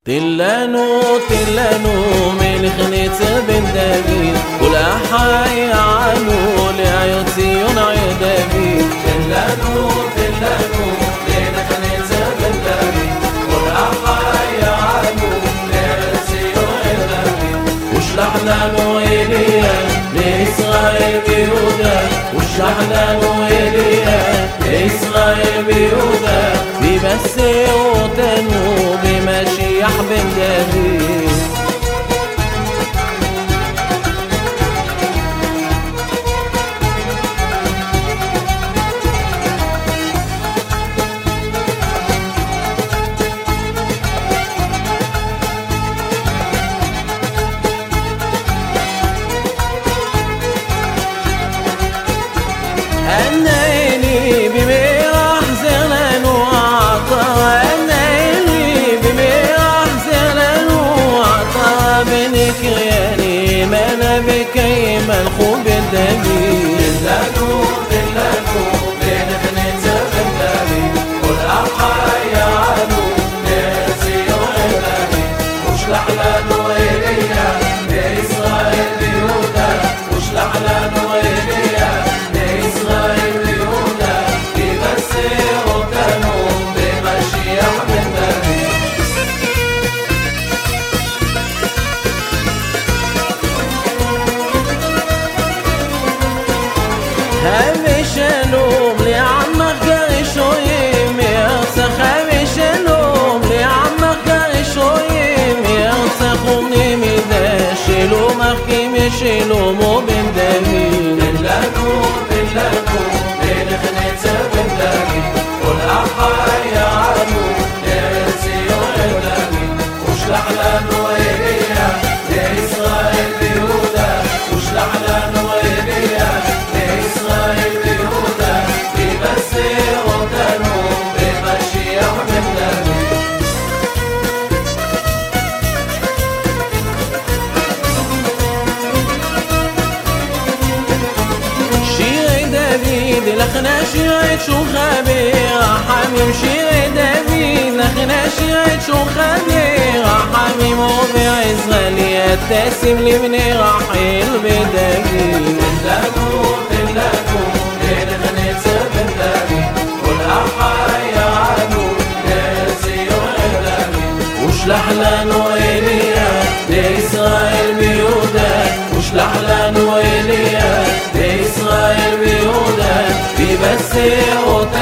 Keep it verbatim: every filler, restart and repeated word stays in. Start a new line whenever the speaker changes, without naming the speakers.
תלנו תלנו מלך נצר בן דוד כל החי ענו לעיר ציון עיר דוד תלנו תלנו מלך נצר בן דוד כל החי ענו לעיר ציון עיר דוד ושלח לנו אליה לישראל ויהודה ושלח לנו אליה לישראל ויהודה ויבשר אותנו במשיח בן דוד بكيم الخوب الدمي تلانو تلانو بينك ننزل الدمي قل أحا يعانو نرسي وعلمي وشلح لانو إليا لإسرائيل بيهودا وشلح لانو إليا لإسرائيل بيهودا يبسر وتنو بمشيح بن دمي هاوي شلوم لعمك قريشويم يرسخ هاوي شلوم لعمك قريشويم يرسخ ومني ميدا شلوم أخكيم يشلوم وبن دمين تلانو تلانو بينك ننزل بن دمين قل أحا يعانو لرسي وعلمي وشلح لانو إليا لإسرائيل بيهودا وشلح لانو إليا لإسرائيل بيهودا يبسر אותנו במשיח בן דוד שירי דוד לכנה שירי תשוחה ברחמים שירי דוד לכנה שירי תשוחה ברחמים ובעזרלי תשים לבני רחל ודוד תלנו תלנו מלך נצר בן דוד כל אחי יענו לציון עיר דוד ושלח לנו אליה לישראל ויהודה ושלח לנו אליה לישראל ויהודה ויבשר